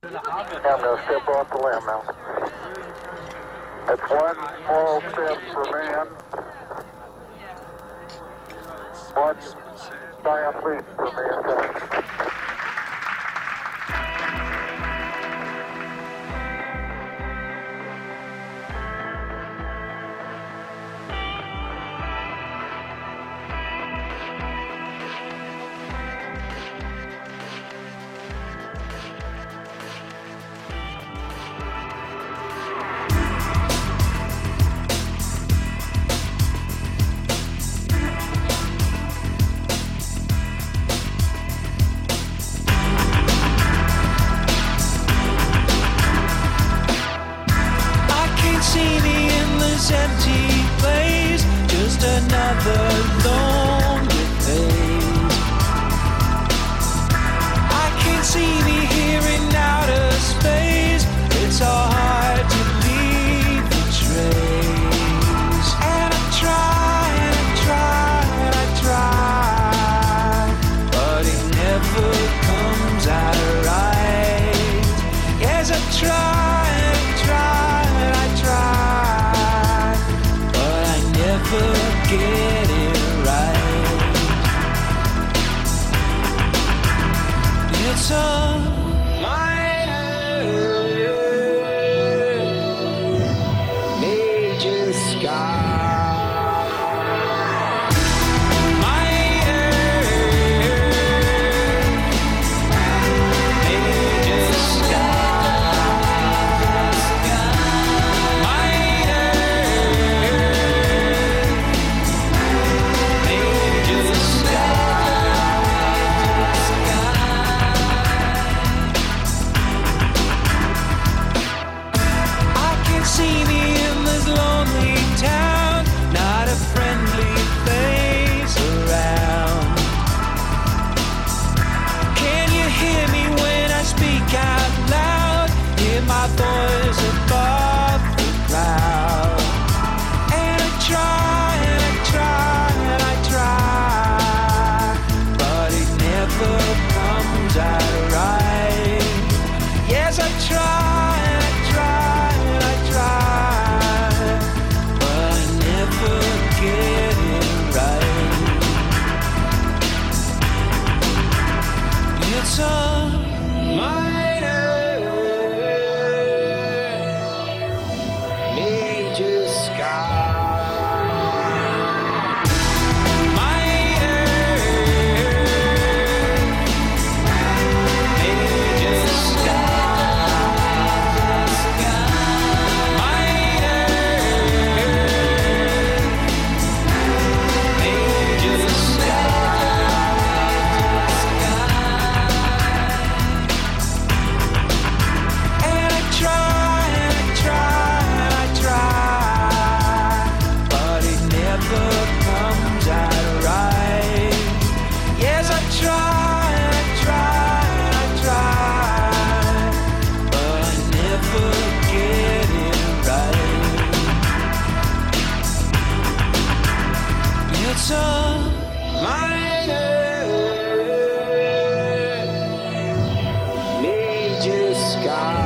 I'm going to step off the limb now. That's one small step for man, one giant leap for mankind. See me in this empty place, just another lonely face. I can't see me here in outer space. It's so hard to leave the trace. And I try, and I try, but it never comes out right. Yes, I try, and I try, but I never get it right. It's on my major sky. See me in this lonely town, not a friendly face around. Can you hear me when I speak out loud? Hear my voice above the crowd. And I try, and I try, but it never comes out right. Yes, I try. It's on my major sky. It's on my major sky.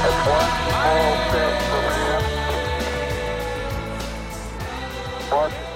One